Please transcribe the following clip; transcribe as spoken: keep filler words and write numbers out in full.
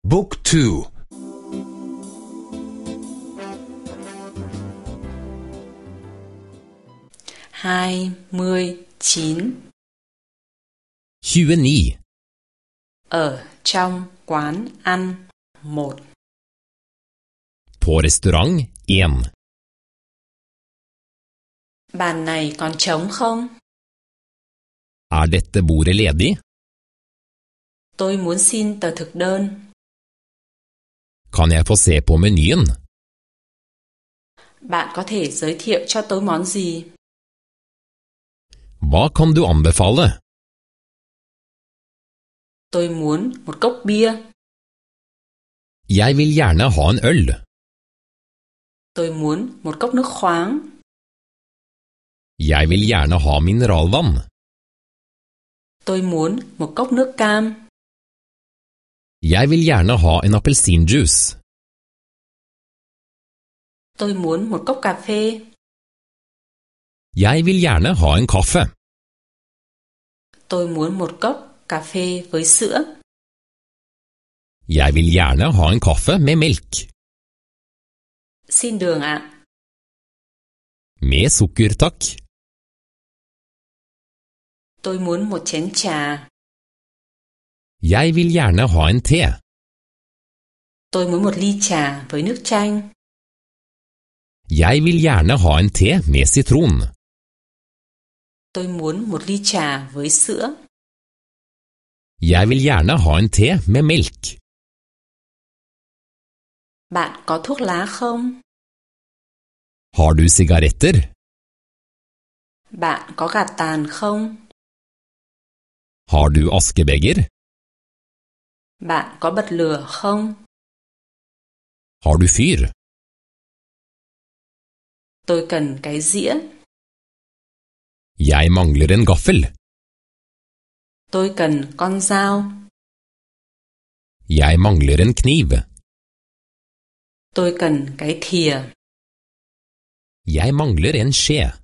Book two. hai mươi chín. tjueni. Ở trong quán ăn. Một. På restaurant én. Bàn này còn trống không? Er dette bordet ledig? Tôi muốn xin tờ thực đơn. Kan jeg få se på menyen? Bạn có thể giới thiệu cho tôi món gì? Hva kan du anbefale? Tôi muốn một cốc bia. Jeg vil gjerne ha en øl. Tôi muốn một cốc nước khoáng. Jeg vil gjerne ha mineralvann. Tôi muốn một cốc nước cam. Jeg vil gjerne ha en appelsinjuice. Tôi muốn một cốc cà phê. Jeg vil gjerne ha en kaffe. Tôi muốn một cốc cà phê với sữa. Jeg vil gjerne ha en kaffe med melk. Xin đường ạ. Med sukker, takk. Tôi muốn một chén trà. Jeg vil gjerne ha en te. Tôi muốn một ly trà với nước chanh. Jeg vil gjerne ha en te med sitron. Tôi muốn một ly trà với sữa. Jeg vil gjerne ha en te med melk. Bạn có thuốc lá không? Har du sigaretter? Bạn có gạt tàn không? Har du askebeger? Bạn có bật lửa không? Har du fyr? Tôi cần cái dĩa. Jeg mangler en gaffel. Tôi cần con dao. Jeg mangler en kniv. Tôi cần cái thìa. Jeg mangler en skje.